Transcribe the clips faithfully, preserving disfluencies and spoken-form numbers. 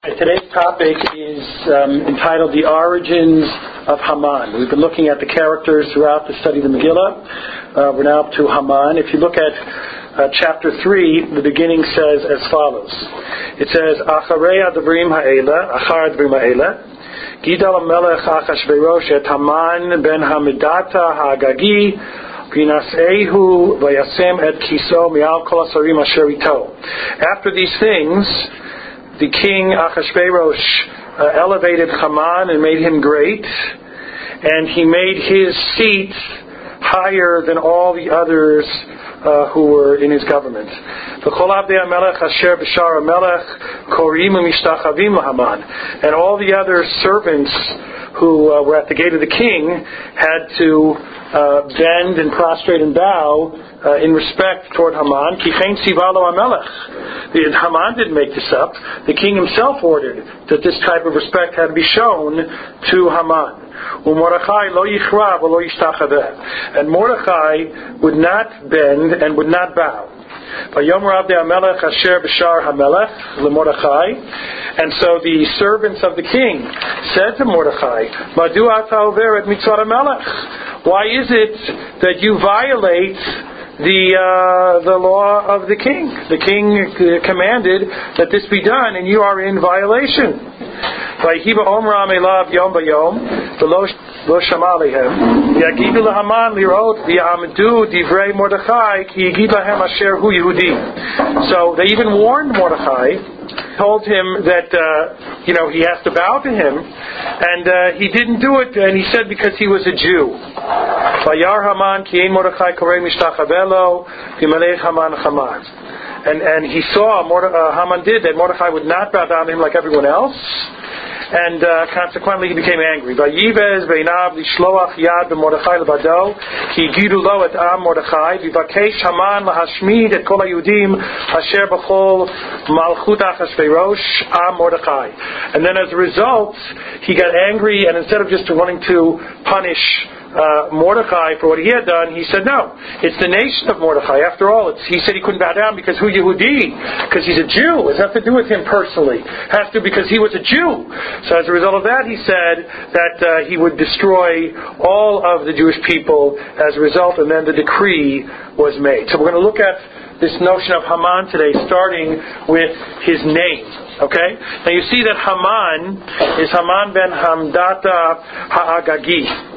Today's topic is um, entitled The Origins of Haman. We've been looking at the characters throughout the study of the Megillah. Uh, we're now up to Haman. If you look at uh, chapter three, the beginning says as follows. It says, Acharei adavrim ha'ela, achar adavrim ha'ela, Gidal HaMelech Achashverosh et Haman ben Hamidata ha'agagi, V'nasehu v'yasem et kiso mi'al kol hasarim asher ito. After these things, the king Achashverosh uh, elevated Haman and made him great, and he made his seat higher than all the others uh, who were in his government. And all the other servants who uh, were at the gate of the king had to uh, bend and prostrate and bow uh, in respect toward Haman. The Haman didn't make this up. The king himself ordered that this type of respect had to be shown to Haman. And Mordechai would not bend and would not bow. And so the servants of the king said to Mordechai, why is it that you violate the uh, the law of the king? The king commanded that this be done, and you are in violation. And so they even warned Mordechai, told him that uh, you know he has to bow to him, and uh, he didn't do it, and he said because he was a Jew. And and he saw Morde- uh, Haman did that Mordechai would not bow down to him like everyone else, and uh, consequently he became angry. Vayivez beinav lishloach yad b'Mordechai lebado ki yigidu lo et am Mordechai v'vakesh Haman lahashmid et kol hayudim asher b'chol malchut Achashverosh am Mordechai. And then as a result, he got angry, and instead of just wanting to punish Uh, Mordechai for what he had done, he said, no, it's the nation of Mordechai. After all, it's, he said he couldn't bow down because who Yehudi? Because he's a Jew. It has nothing to do with him personally. It has to because he was a Jew. So as a result of that, he said that uh, he would destroy all of the Jewish people as a result, and then the decree was made. So we're going to look at this notion of Haman today, starting with his name. Okay? Now you see that Haman is Haman ben Hamdata Ha'agagi.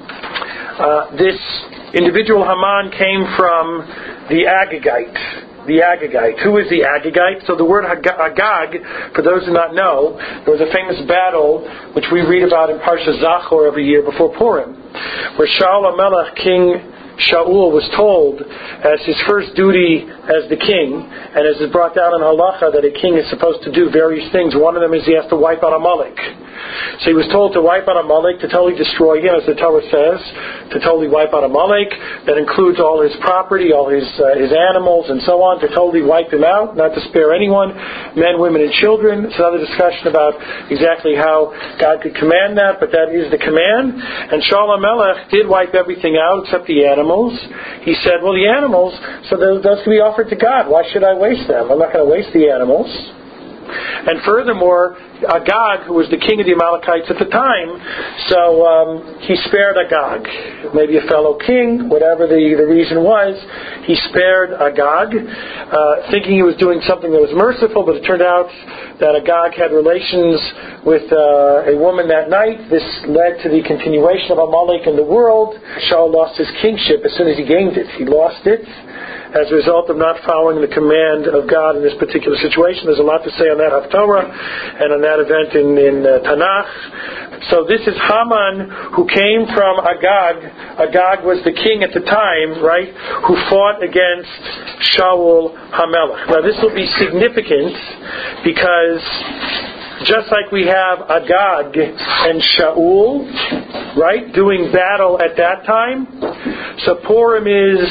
Uh, this individual Haman came from the Agagite. The Agagite. Who is the Agagite? So the word Agag, for those who do not know, there was a famous battle which we read about in Parsha Zachor every year before Purim, where Shaul HaMelech, King Shaul, was told as his first duty as the king, and as is brought down in Halacha that a king is supposed to do various things. One of them is he has to wipe out Amalek. So he was told to wipe out Amalek, to totally destroy him, as the Torah says, to totally wipe out Amalek. That includes all his property, all his uh, his animals, and so on, to totally wipe him out, not to spare anyone, men, women, and children. It's another discussion about exactly how God could command that, but that is the command. And Shaul HaMelech did wipe everything out except the animals. He said, well, the animals, so those, those can be offered to God. Why should I waste them? I'm not going to waste the animals. And furthermore, Agag, who was the king of the Amalekites at the time, so um, he spared Agag. Maybe a fellow king, whatever the, the reason was, he spared Agag, uh, thinking he was doing something that was merciful, but it turned out that Agag had relations with uh, a woman that night. This led to the continuation of Amalek in the world. Shaul lost his kingship as soon as he gained it. He lost it as a result of not following the command of God in this particular situation. There's a lot to say on that Haftorah and on that event in, in uh, Tanakh. So this is Haman, who came from Agag. Agag was the king at the time, right, who fought against Shaul HaMelech. Now this will be significant because just like we have Agag and Shaul, right, doing battle at that time, so Purim is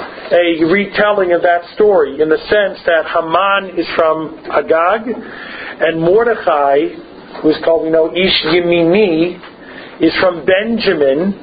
a retelling of that story in the sense that Haman is from Agag, and Mordechai, who is called, we know, Ish Yemini, is from Benjamin,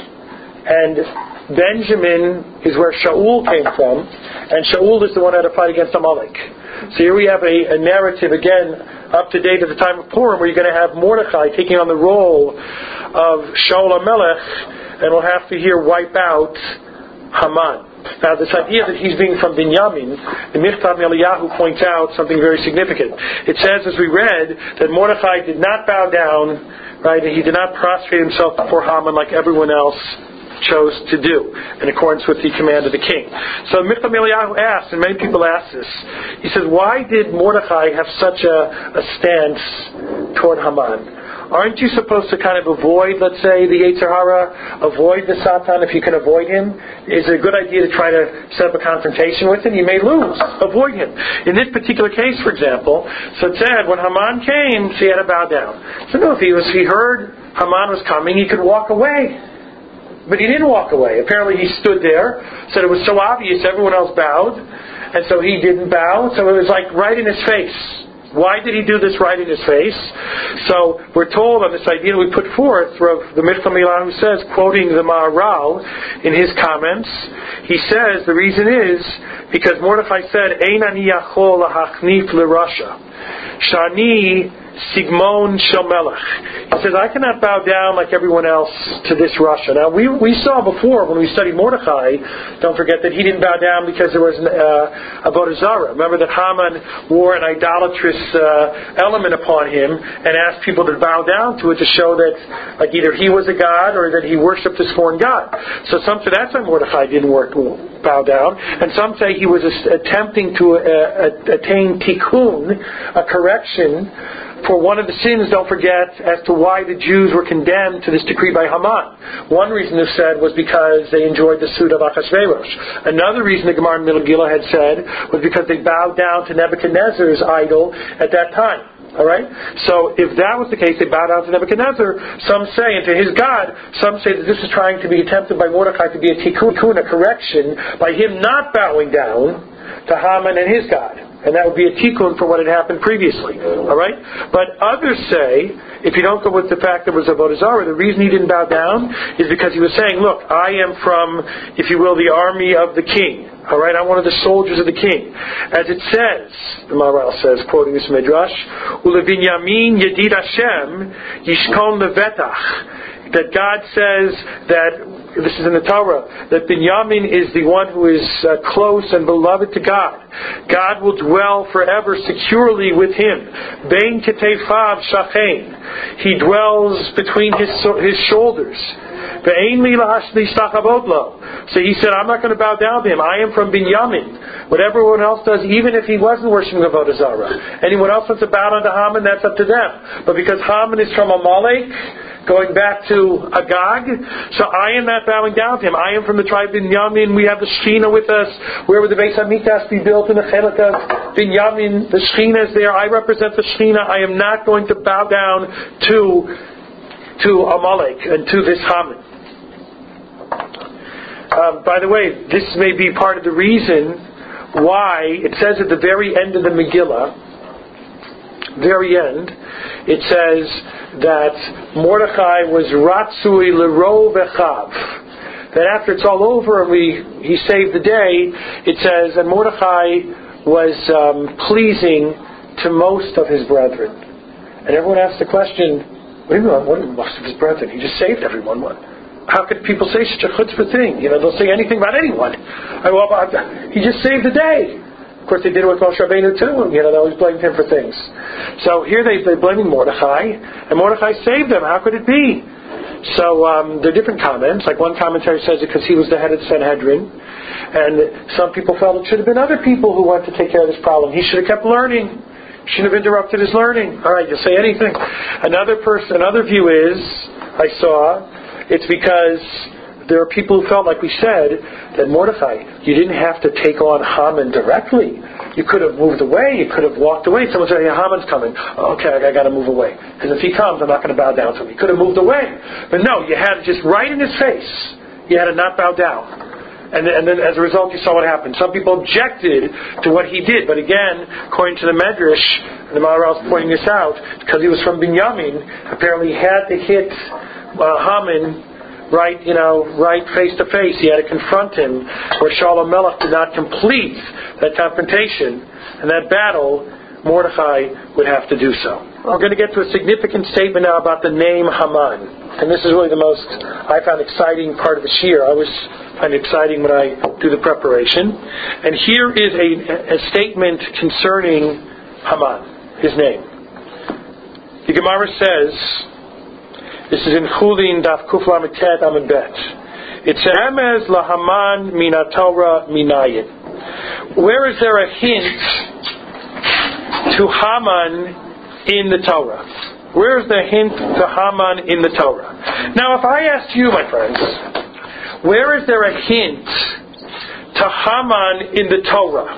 and Benjamin is where Shaul came from, and Shaul is the one that had to fight against Amalek. So here we have a, a narrative, again, up to date at the time of Purim, where you're going to have Mordechai taking on the role of Shaul HaMelech, and we'll have to here wipe out Haman. Now, this idea that he's being from Binyamin, the Michtav Eliyahu points out something very significant. It says, as we read, that Mordechai did not bow down, right, and he did not prostrate himself before Haman like everyone else chose to do, in accordance with the command of the king. So Michtav Eliyahu asks, and many people ask this, he says, why did Mordechai have such a, a stance toward Haman? Aren't you supposed to kind of avoid, let's say, the Yetzer Hara, avoid the Satan if you can avoid him? Is it a good idea to try to set up a confrontation with him? You may lose. Avoid him. In this particular case, for example, so it said when Haman came, so he had to bow down. So no, if he was, he heard Haman was coming, he could walk away. But he didn't walk away. Apparently he stood there, said it was so obvious everyone else bowed, and so he didn't bow, so it was like right in his face. Why did he do this right in his face? So we're told on this idea we put forth, the Michtav Eliyahu says, quoting the Maharal in his comments, he says the reason is because Mordechai said, Ein ani yachol lahachnif l'rasha, shani Sigmon Shelmelech. He says, I cannot bow down like everyone else to this Russia. Now, we we saw before when we studied Mordechai, don't forget that he didn't bow down because there was an, uh, Avodah Zarah. Remember that Haman wore an idolatrous uh, element upon him and asked people to bow down to it to show that like either he was a god or that he worshipped this foreign god. So some say that's why Mordechai didn't work, bow down. And some say he was attempting to uh, attain tikkun, a correction, for one of the sins, don't forget, as to why the Jews were condemned to this decree by Haman. One reason they said was because they enjoyed the suit of Achashverosh. Another reason the Gemara in Megillah had said was because they bowed down to Nebuchadnezzar's idol at that time. Alright? So if that was the case, they bowed down to Nebuchadnezzar, some say, and to his God, some say that this is trying to be attempted by Mordechai to be a tikkun, a correction, by him not bowing down to Haman and his God. And that would be a tikkun for what had happened previously. Alright? But others say, if you don't go with the fact that it was Avodah Zarah, the reason he didn't bow down is because he was saying, look, I am from, if you will, the army of the king. Alright? I'm one of the soldiers of the king. As it says, the Maharal says, quoting this Midrash, Ulevinyamin Yedid Hashem Yishkon Levetach. That God says that, this is in the Torah, that Binyamin is the one who is uh, close and beloved to God. God will dwell forever securely with him. Bein Ketefav Shachein. He dwells between his his shoulders. Ve'ein li lahashli shtachavot lo. So he said, I'm not going to bow down to him. I am from Binyamin. What everyone else does, even if he wasn't worshiping Avodah Zarah. Anyone else wants to bow down to Haman, that's up to them. But because Haman is from Amalek, going back to Agag, so I am not bowing down to him. I am from the tribe of Binyamin. We have the Shechina with us. Where would the Beis Hamikdash be built in the Chelik of Binyamin? The Shechina is there. I represent the Shechina. I am not going to bow down to to Amalek and to this Haman. Um, by the way, this may be part of the reason why it says at the very end of the Megillah, very end, it says that Mordechai was Ratzui L'Rov Echav. That after it's all over and we he saved the day, it says that Mordechai was um, pleasing to most of his brethren. And everyone asks the question, what do you mean, what are most of his brethren? He just saved everyone. What? How could people say such a chutzpah thing? You know, they'll say anything about anyone. I, well, he just saved the day. Of course, they did it with Moshe Rabbeinu too. You know, they always blamed him for things. So here they, they're blaming Mordechai, and Mordechai saved them. How could it be? So um, there are different comments. Like one commentary says it because he was the head of the Sanhedrin, and some people felt it should have been other people who went to take care of this problem. He should have kept learning. Shouldn't have interrupted his learning. All right, you'll say anything. Another person, another view is, I saw, it's because there are people who felt, like we said, that Mordechai, you didn't have to take on Haman directly. You could have moved away. You could have walked away. Someone said, yeah, Haman's coming. Okay, I got to move away. Because if he comes, I'm not going to bow down to him. You could have moved away. But no, you had to just right in his face. You had to not bow down. And then, and then as a result, you saw what happened. Some people objected to what he did. But again, according to the Medrash, and the Maharal is pointing this out, because he was from Binyamin, apparently he had to hit uh, Haman right, you know, right face to face. He had to confront him, where Shaul HaMelech did not complete that confrontation and that battle. Mordechai would have to do so. We're going to get to a significant statement now about the name Haman. And this is really the most, I found, exciting part of the shir. I always find it exciting when I do the preparation. And here is a, a statement concerning Haman, his name. The Gemara says, this is in Chulin Daf Kuf Lamed Tet Amud Bet. It says, Remez laHaman min haTorah minayin. Where is there a hint to Haman in the Torah? Where's the hint to Haman in the Torah? Now, if I asked you, my friends, where is there a hint to Haman in the Torah?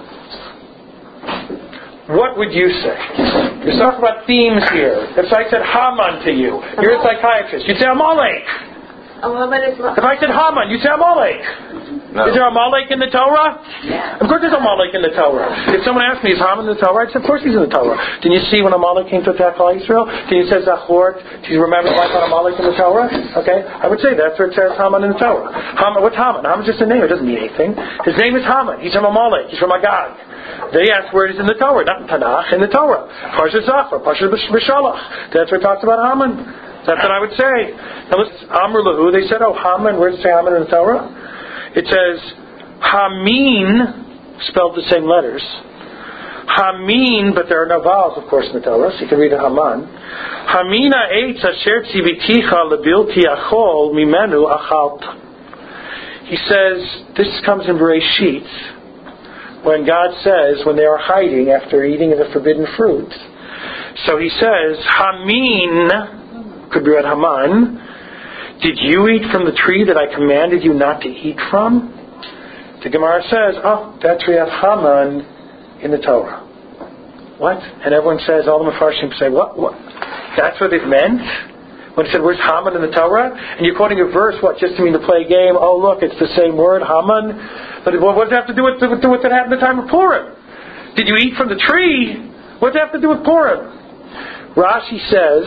What would you say? You're talking about themes here. If I said Haman to you, you're a psychiatrist, you'd say Amalek. If I said Haman, you'd say Amalek. No. Is there Amalek in the Torah? Yeah. Of course there's Amalek in the Torah. If someone asked me, is Haman in the Torah? I'd say, of course he's in the Torah. Didn't you see when Amalek came to attack all Israel? Didn't you say Zachor? Do you remember the life on Amalek in the Torah? Okay? I would say that's where it says Haman in the Torah. Haman, what's Haman? Haman's just a name. It doesn't mean anything. His name is Haman. He's from Amalek. He's from Agag. They asked where it is in the Torah. Not in Tanakh, in the Torah. Parshat Zachor, Parshat B'Shalach. That's where it talks about Haman. That's what I would say. Now listen, Amr Lahu, they said, oh, Haman, where does it say Haman in the Torah? It says, Hamin, spelled the same letters. Hamin, but there are no vowels, of course, in the Torah, so you can read it Haman. Hamina eitz asher tziviticha lebilti achol mimenu achalt. He says, this comes in Bereshit, when God says, when they are hiding after eating of the forbidden fruit. So he says, Hamin, could be read Haman, did you eat from the tree that I commanded you not to eat from? The Gemara says, oh, that's where you have Haman in the Torah. What? And everyone says, all the Mefarshim say, what? What? That's what it meant? When it said, where's Haman in the Torah? And you're quoting a verse, what, just to mean to play a game? Oh, look, it's the same word, Haman. But what does it have to do with, with, with what happened at the time of Purim? Did you eat from the tree? What does it have to do with Purim? Rashi says,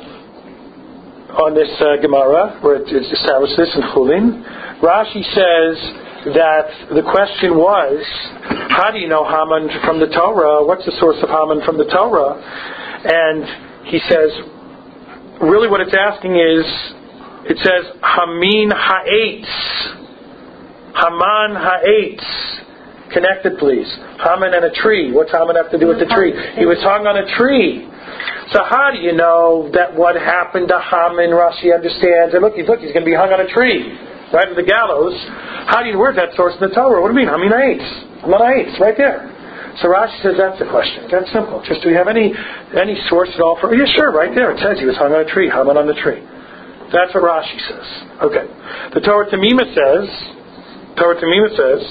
on this uh, Gemara, where it establishes this in Chulin, Rashi says that the question was, how do you know Haman from the Torah? What's the source of Haman from the Torah? And he says, really what it's asking is, it says, Hamin ha'etz. Haman ha'etz. Connect it, please. Haman and a tree. What's Haman have to do with the tree? He was hung on a tree. So how do you know that what happened to Haman, Rashi understands, and look, he's, look, he's going to be hung on a tree, right at the gallows. How do you, where's that source in the Torah? What do you mean? Hamin ha'etz. Haman ha'etz, right there. So Rashi says that's the question. That's simple. Just do we have any any source at all for? Yeah, sure. Right there it says he was hung on a tree. Haman on the tree. That's what Rashi says. Okay. The Torah Tamima says. Torah Tamima says.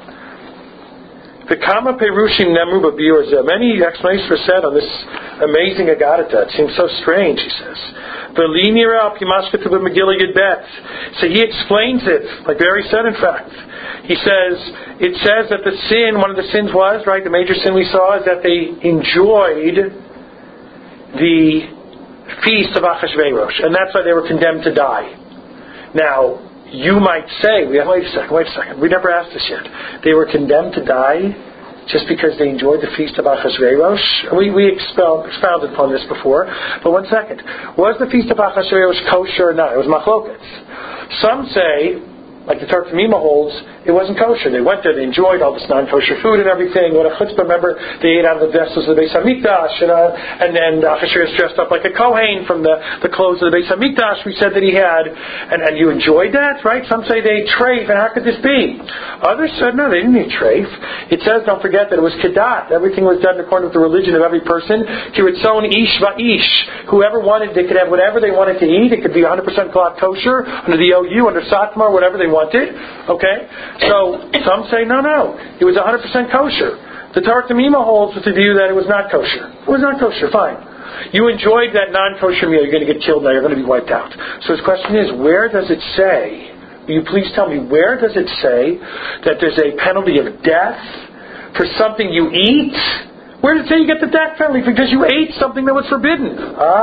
V'kama perushim nemu b'biur. Many explanations were said on this amazing Agadata. It seems so strange. He says. V'linira al pimashkatu b'Megillah Yud Bet. So he explains it, like Barry said. In fact, he says it says that the sin, one of the sins was right. The major sin we saw is that they enjoyed the feast of Achashverosh, and that's why they were condemned to die. Now, you might say, wait a second, wait a second, we never asked this yet. They were condemned to die just because they enjoyed the feast of Achashverosh? We, we expel, expounded upon this before, but one second. Was the feast of Achashverosh kosher or not? It was machlokes. Some say, like the Torah Tamima holds, it wasn't kosher. They went there, they enjoyed all this non-kosher food and everything. What a chutzpah, remember, they ate out of the vessels of the Beis HaMikdash, and, uh, and then Achashverosh dressed up like a Kohen from the, the clothes of the Beis HaMikdash we said that he had, and, and you enjoyed that, right? Some say they ate treif, and how could this be? Others said, no, they didn't eat treif. It says, don't forget that it was kedat. Everything was done according to the religion of every person. Kiritzon ish va'ish. Whoever wanted, they could have whatever they wanted to eat. It could be one hundred percent glot kosher, under the O U, under Satmar, whatever they wanted. Okay? So, some say, no, no. It was one hundred percent kosher. The Torah Tamima holds with the view that it was not kosher. It was not kosher, fine. You enjoyed that non-kosher meal, you're going to get killed now, you're going to be wiped out. So his question is, where does it say, will you please tell me, where does it say that there's a penalty of death for something you eat Where did it say you get the death penalty? Because you ate something that was forbidden.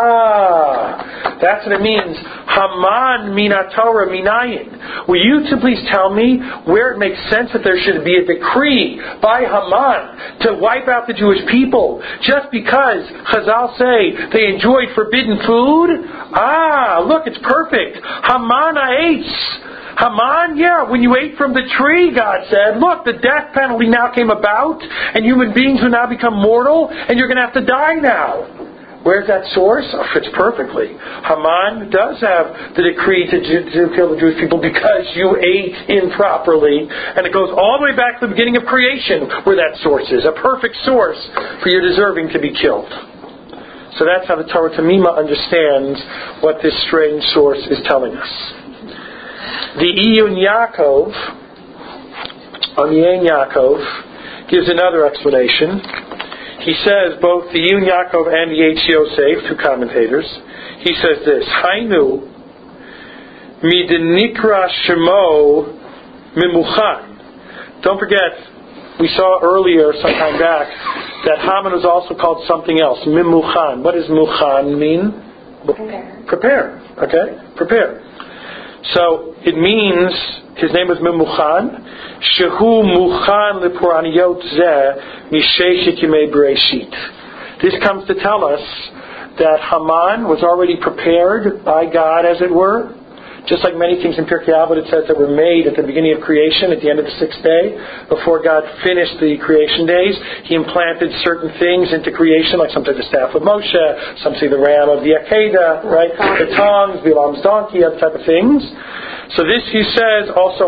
Ah, that's what it means. Haman mina Torah minayin. Will you to please tell me where it makes sense that there should be a decree by Haman to wipe out the Jewish people just because Chazal say they enjoyed forbidden food? Ah, look, it's perfect. Haman ate. Haman, yeah, when you ate from the tree, God said, look, the death penalty now came about, and human beings will now become mortal, and you're going to have to die now. Where's that source? Oh, it fits perfectly. Haman does have the decree to, to kill the Jewish people because you ate improperly, and it goes all the way back to the beginning of creation where that source is, a perfect source for your deserving to be killed. So that's how the Torah Tamima understands what this strange source is telling us. The Iyun Yaakov, on Iyun Yaakov, gives another explanation. He says, both the Iyun Yaakov and the Eitz Yosef, two commentators, he says this, Hainu midenikra shemo mimuchan. Don't forget, we saw earlier, some time back, that Haman was also called something else, mimuchan. What does muchan mean? Prepare. Prepare, okay? Prepare. So it means his name was Memuchan. Shehu Muchan Lepuraniyot Zeh Misheshit Yimei Bereshit. This comes to tell us that Haman was already prepared by God, as it were. Just like many things in Pirkei Avot, it says that were made at the beginning of creation, at the end of the sixth day, before God finished the creation days. He implanted certain things into creation, like some say the staff of Moshe, some say the ram of the Akedah, right? The tongues, Bilam's donkey, other type of things. So this, he says, also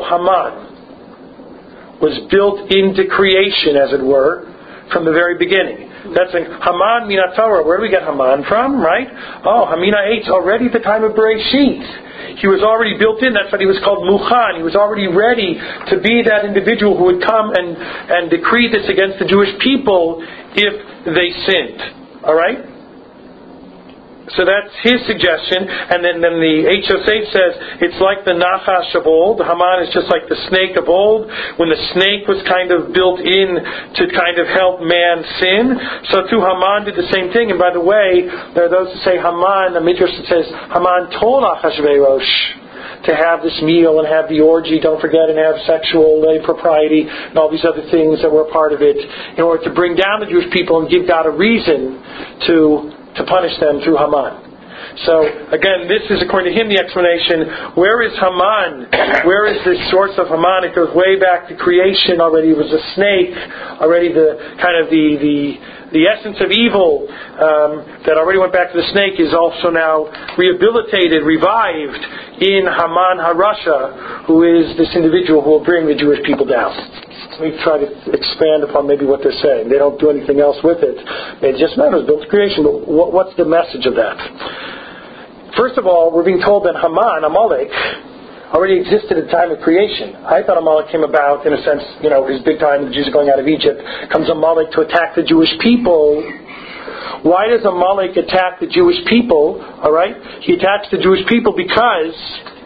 Haman was built into creation, as it were, from the very beginning. That's like Haman mina Torah. Where do we get Haman from, right? Oh, Hamina ate already at the time of Bereshit. He was already built in. That's why he was called Muchan. He was already ready to be that individual who would come and, and decree this against the Jewish people if they sinned. All right? So that's his suggestion. And then, then the Eitz Yosef says it's like the Nachash of old. Haman is just like the snake of old, when the snake was kind of built in to kind of help man sin. So too Haman did the same thing. And by the way, there are those who say Haman, the Midrash says Haman told Achashverosh to have this meal and have the orgy, don't forget, and have sexual impropriety and all these other things that were a part of it, in order to bring down the Jewish people and give God a reason to to punish them through Haman. So, again, this is, according to him, the explanation. Where is Haman? Where is this source of Haman? It goes way back to creation already. It was a snake. Already the kind of the the, the essence of evil um, that already went back to the snake is also now rehabilitated, revived in Haman HaRasha, who is this individual who will bring the Jewish people down. Let me try to expand upon maybe what they're saying. They don't do anything else with it. It just matters, built creation. But what, what's the message of that? First of all, we're being told that Haman, Amalek, already existed at the time of creation. I thought Amalek came about, in a sense, you know, his big time, the Jews are going out of Egypt. Comes Amalek to attack the Jewish people. Why does Amalek attack the Jewish people? All right? He attacks the Jewish people because,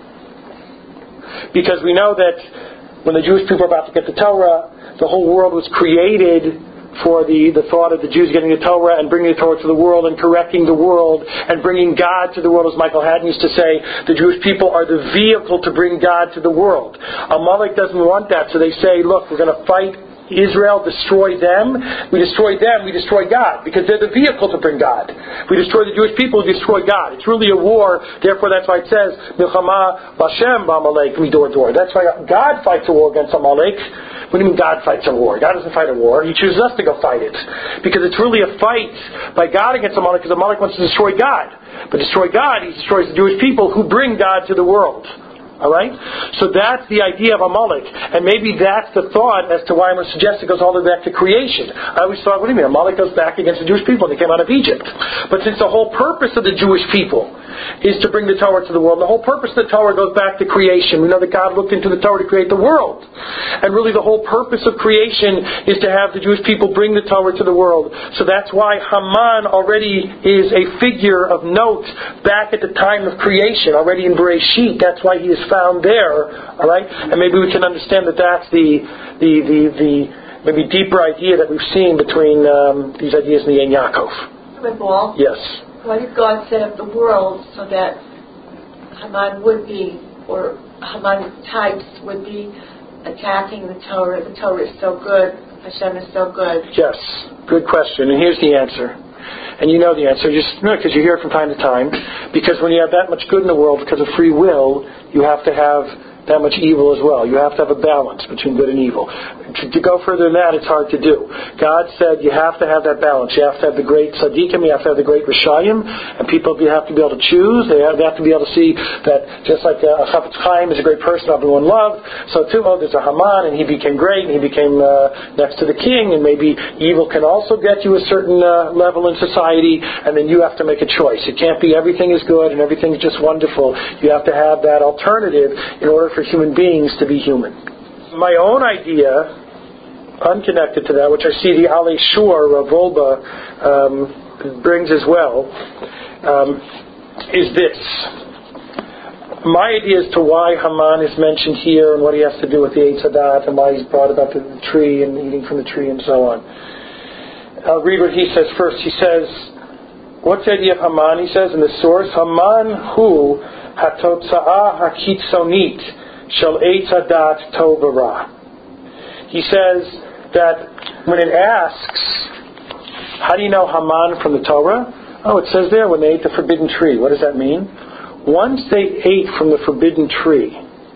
because we know that when the Jewish people were about to get the Torah, the whole world was created for the, the thought of the Jews getting the Torah and bringing the Torah to the world and correcting the world and bringing God to the world. As Michael Haddon used to say, the Jewish people are the vehicle to bring God to the world. Amalek doesn't want that, so they say, look, we're going to fight Israel, destroy them. We destroy them, we destroy God, because they're the vehicle to bring God. We destroy the Jewish people, we destroy God. It's really a war. Therefore, that's why it says Milchama Bashem B'Amalek Midor Dor. That's why God fights a war against Amalek. What do you mean God fights a war? God doesn't fight a war. He chooses us to go fight it, because it's really a fight by God against Amalek, because Amalek wants to destroy God. But destroy God, he destroys the Jewish people who bring God to the world. Alright? So that's the idea of Amalek. And maybe that's the thought as to why I'm going to suggest it goes all the way back to creation. I always thought, what do you mean? Amalek goes back against the Jewish people and they came out of Egypt. But since the whole purpose of the Jewish people is to bring the Torah to the world, the whole purpose of the Torah goes back to creation. We know that God looked into the Torah to create the world. And really the whole purpose of creation is to have the Jewish people bring the Torah to the world. So that's why Haman already is a figure of note back at the time of creation, already in Bereshit. That's why he is found there, all right? And maybe we can understand that that's the the the the, maybe deeper idea that we've seen between um, these ideas in the Ein Yaakov. Rabbi Paul? Yes. Why did God set up the world so that Haman would be, or Haman types would be attacking the Torah? The Torah is so good. Hashem is so good. Yes. Good question. And here's the answer. And you know the answer, just because you hear it from time to time. Because when you have that much good in the world, because of free will, you have to have that much evil as well. You have to have a balance between good and evil. To, to go further than that, it's hard to do. God said you have to have that balance. You have to have the great tzaddikim, you have to have the great rishayim, and people have to be able to choose. They have, they have to be able to see that just like a Chafetz Chaim is a great person everyone loved, so too, oh, there's a Haman, and he became great, and he became uh, next to the king, and maybe evil can also get you a certain uh, level in society, and then you have to make a choice. It can't be everything is good and everything's just wonderful. You have to have that alternative in order for human beings to be human. My own idea, unconnected to that, which I see the Ale Shur, Rav Wolbe, um, brings as well, um, is this. My idea as to why Haman is mentioned here and what he has to do with the Eitz Hadat and why he's brought about the tree and eating from the tree and so on. I'll read what he says first. He says, what's the idea of Haman? He says in the source, Haman hu hatotza'ah hakitzonit shel Eitz Hadat tov v'ra. He says that when it asks, how do you know Haman from the Torah? Oh, it says there when they ate the forbidden tree. What does that mean? Once they ate from the forbidden tree,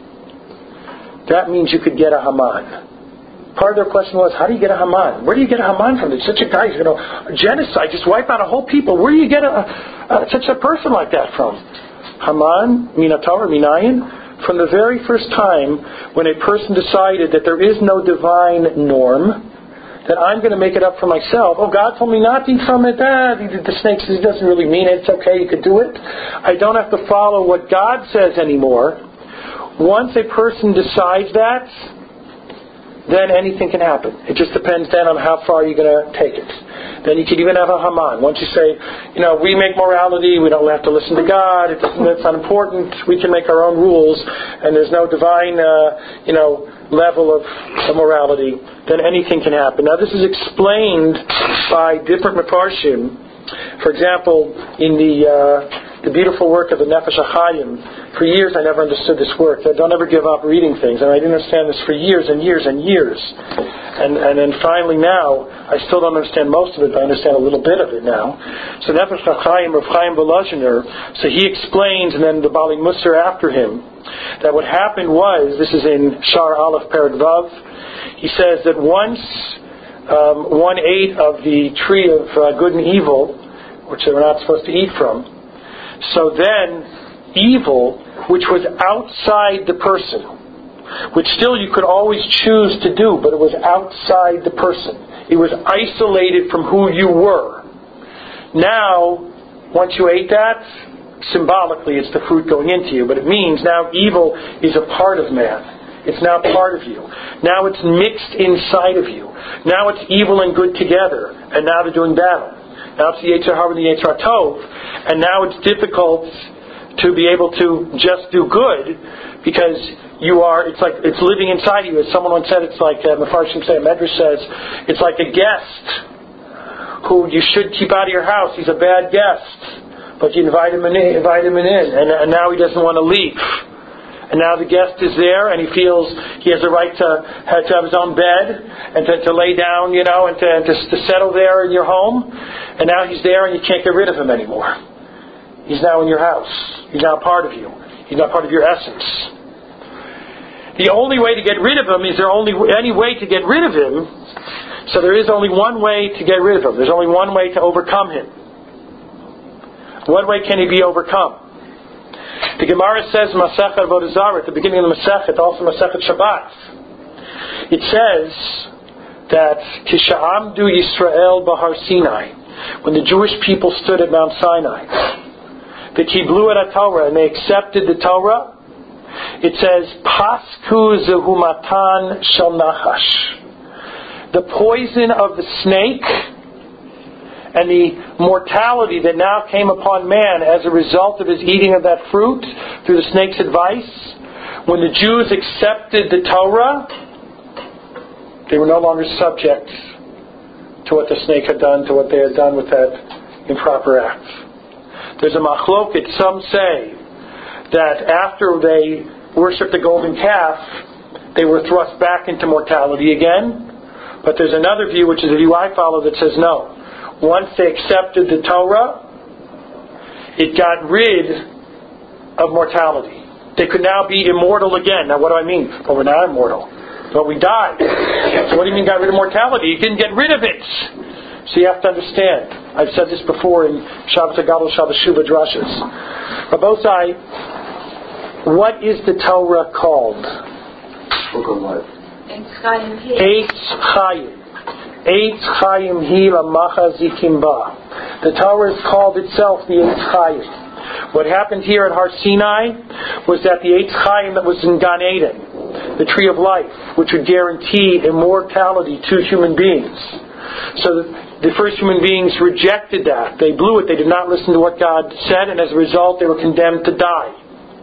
that means you could get a Haman. Part of their question was, how do you get a Haman? Where do you get a Haman from? There's such a guy, you know, genocide, just wipe out a whole people. Where do you get a, a, such a person like that from? Haman, mina Torah, minayin. From the very first time when a person decided that there is no divine norm, that I'm going to make it up for myself. Oh, God told me not to eat from it. Ah, the, the snake says he doesn't really mean it. It's okay, you could do it. I don't have to follow what God says anymore. Once a person decides that, then anything can happen. It just depends then on how far you're going to take it. Then you could even have a Haman. Once you say, you know, we make morality, we don't have to listen to God, it doesn't, it's not important, we can make our own rules, and there's no divine, uh, you know, level of, of morality, then anything can happen. Now this is explained by different Mefarshim. For example, in the uh, the beautiful work of the Nefesh HaChaim, for years I never understood this work. I don't ever give up reading things, and I didn't understand this for years and years and years. And and then finally now, I still don't understand most of it, but I understand a little bit of it now. So Nefesh HaChaim, Rav Chaim Volozhiner, so he explains, and then the Bali Musar after him, that what happened was, this is in Shar Aleph Perek Vav, he says that once um, one ate of the tree of uh, good and evil, which they were not supposed to eat from, so then evil, which was outside the person, which still you could always choose to do, but it was outside the person. It was isolated from who you were. Now, once you ate that, symbolically it's the fruit going into you, but it means now evil is a part of man. It's now part of you. Now it's mixed inside of you. Now it's evil and good together, and now they're doing battle. Now it's the Yetzer Hara and the Yetzer Tov, and now it's difficult to be able to just do good because you are. It's like it's living inside you. As someone once said, it's like uh, Mefarshim say, Medrash says, it's like a guest who you should keep out of your house. He's a bad guest, but you invite him in, invite him in, and, and now he doesn't want to leave. And now the guest is there, and he feels he has the right to, to have his own bed and to, to lay down, you know, and to, to, to settle there in your home. And now he's there, and you can't get rid of him anymore. He's now in your house. He's now part of you. He's now part of your essence. The only way to get rid of him is there only any way to get rid of him. So there is only one way to get rid of him. There's only one way to overcome him. What way can he be overcome? The Gemara says Masechet Avodah Zarah at the beginning of the Masechet, also Masechet Shabbat. It says that Kisha'amdu Yisrael Bahar Sinai, when the Jewish people stood at Mount Sinai, the Kiblu et Torah, and they accepted the Torah. It says Pasku Zehumatan Shel Nachash, the poison of the snake and the mortality that now came upon man as a result of his eating of that fruit through the snake's advice. When the Jews accepted the Torah, They were no longer subject to what the snake had done, to what they had done with that improper act. There's a machloket. Some say that after they worshipped the golden calf, they were thrust back into mortality again. But there's another view, which is the view I follow, that says no. Once they accepted the Torah, it got rid of mortality. They could now be immortal again. Now what do I mean? Well, we're not immortal. But we died. So what do you mean got rid of mortality? You didn't get rid of it. So you have to understand. I've said this before in Shabbos Hagadol, Shabbos Shuvah drashas. Rabosai, what is the Torah called? Book of Life. Eitz Chaim. Eitz Chaim hi lamacha zikim ba. The Torah is called itself the Eitz Chaim. What happened here at Har Sinai was that the Eitz Chaim that was in Gan Eden, the tree of life, which would guarantee immortality to human beings. So the first human beings rejected that. They blew it. They did not listen to what God said, and as a result they were condemned to die.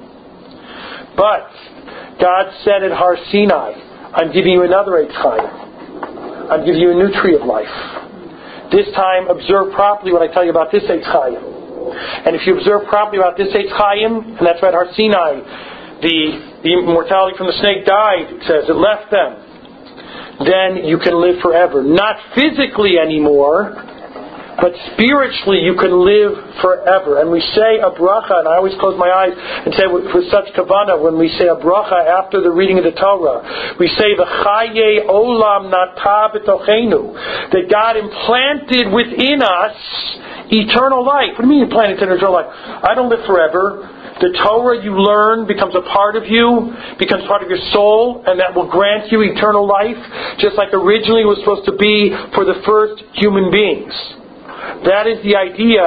But God said at Har Sinai, I'm giving you another Eitz Chaim. I'm giving you a new tree of life. This time, observe properly what I tell you about this Eitz Chaim. And if you observe properly about this Eitz Chaim, and that's right, Har Sinai, the, the immortality from the snake died, it says, it left them. Then you can live forever. Not physically anymore, but spiritually you can live forever. And we say a bracha, and I always close my eyes and say with such kavanah, when we say a bracha after the reading of the Torah, we say v'chaye olam nata b'tochenu, that God implanted within us eternal life. What do you mean implanted eternal life? I don't live forever. The Torah you learn becomes a part of you, becomes part of your soul, and that will grant you eternal life, just like originally it was supposed to be for the first human beings. That is the idea,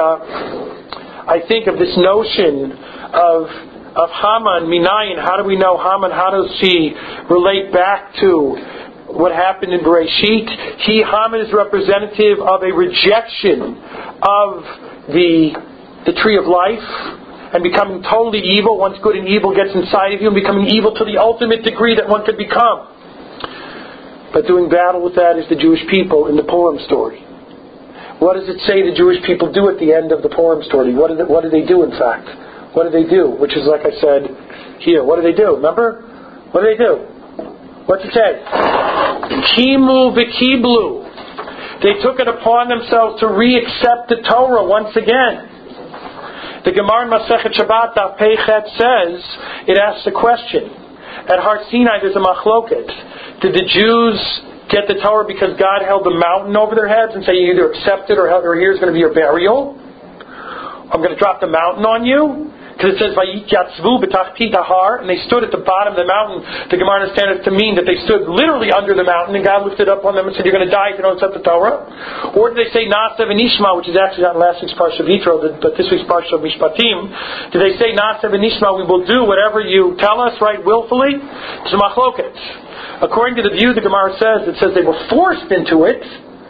I think, of this notion of of Haman, Minayin. How do we know Haman? How does he relate back to what happened in Bereshit? He, Haman, is representative of a rejection of the the tree of life and becoming totally evil. Once good and evil gets inside of you, and becoming evil to the ultimate degree that one could become. But doing battle with that is the Jewish people in the Purim story. What does it say the Jewish people do at the end of the Purim story? What do they, what do they do, in fact? What do they do? Which is, like I said here, what do they do? Remember? What do they do? What's it say? Kimu v'kiblu. They took it upon themselves to re-accept the Torah once again. The Gemara in Masechet Shabbat, Daf Peichet, says, it asks a question. At Har Sinai there's a machloket. Did the Jews get the Torah because God held the mountain over their heads and say you either accept it or, or here's going to be your burial? I'm going to drop the mountain on you? Because it says, Vayitzvu b'tachti dahar, and they stood at the bottom of the mountain. The Gemara understands it to mean that they stood literally under the mountain, and God lifted up on them and said, you're going to die if you don't accept the Torah. Or did they say Na'aseh v'nishma, which is actually not in last week's Parsha of Yitro, but this week's Parsha of Mishpatim. Did they say Na'aseh v'nishma, we will do whatever you tell us, right, willfully? It's a machloket. According to the view the Gemara says, it says they were forced into it.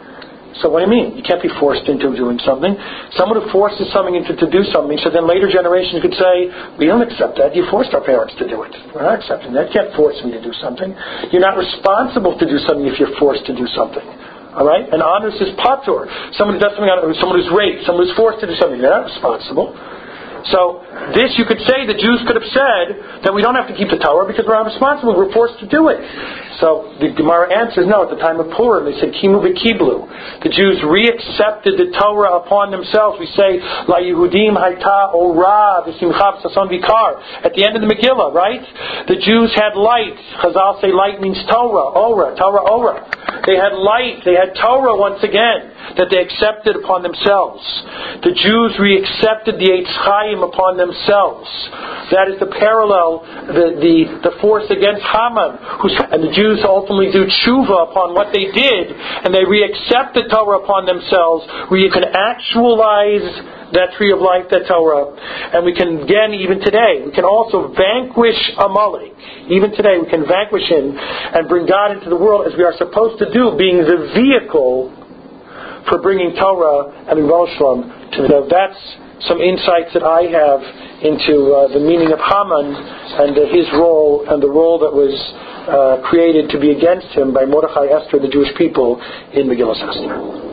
So what do you mean? You can't be forced into doing something. Someone who forces something into to do something, so then later generations could say, we don't accept that. You forced our parents to do it. We're not accepting that. You can't force me to do something. You're not responsible to do something if you're forced to do something. Alright? And honors is patur. Someone who does something, someone who's raped, someone who's forced to do something, they're not responsible. So, this you could say, the Jews could have said that we don't have to keep the Torah because we're not responsible, we're forced to do it. So, the Gemara answers, no, at the time of Purim, they said, Kimu v'kiblu. The Jews re-accepted the Torah upon themselves. We say, La Yehudim hayta ora v'simcha v'sason v'kar. At the end of the Megillah, right? The Jews had light. Chazal say light means Torah, ora, Torah, ora. They had light, they had Torah once again, that they accepted upon themselves. The Jews re-accepted the Eitz Chaim upon themselves. That is the parallel, the the, the force against Haman. Who's, and the Jews ultimately do tshuva upon what they did, and they re-accept the Torah upon themselves, where you can actualize that tree of life, that Torah. And we can, again, even today, we can also vanquish Amalek. Even today, we can vanquish him and bring God into the world as we are supposed to do, being the vehicle for bringing Torah and Yerushalayim to the. That's some insights that I have into uh, the meaning of Haman and uh, his role and the role that was uh, created to be against him by Mordechai, Esther, and the Jewish people in Megillas Esther.